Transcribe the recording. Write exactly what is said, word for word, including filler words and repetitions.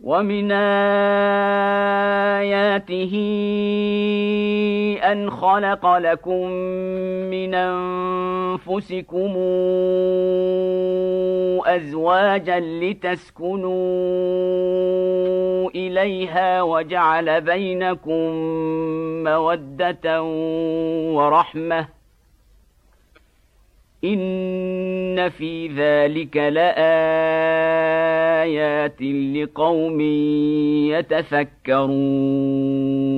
ومن آياته أن خلق لكم من أنفسكم أزواجا لتسكنوا إليها وجعل بينكم مودة ورحمة إن في ذلك لآيات لقوم يتفكرون